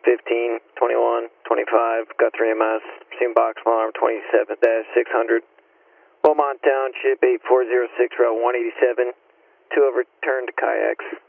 15, 21, 25, got 3 MS, seen box alarm 27-600. Beaumont Township 8406, route 187, 2 overturned kayaks.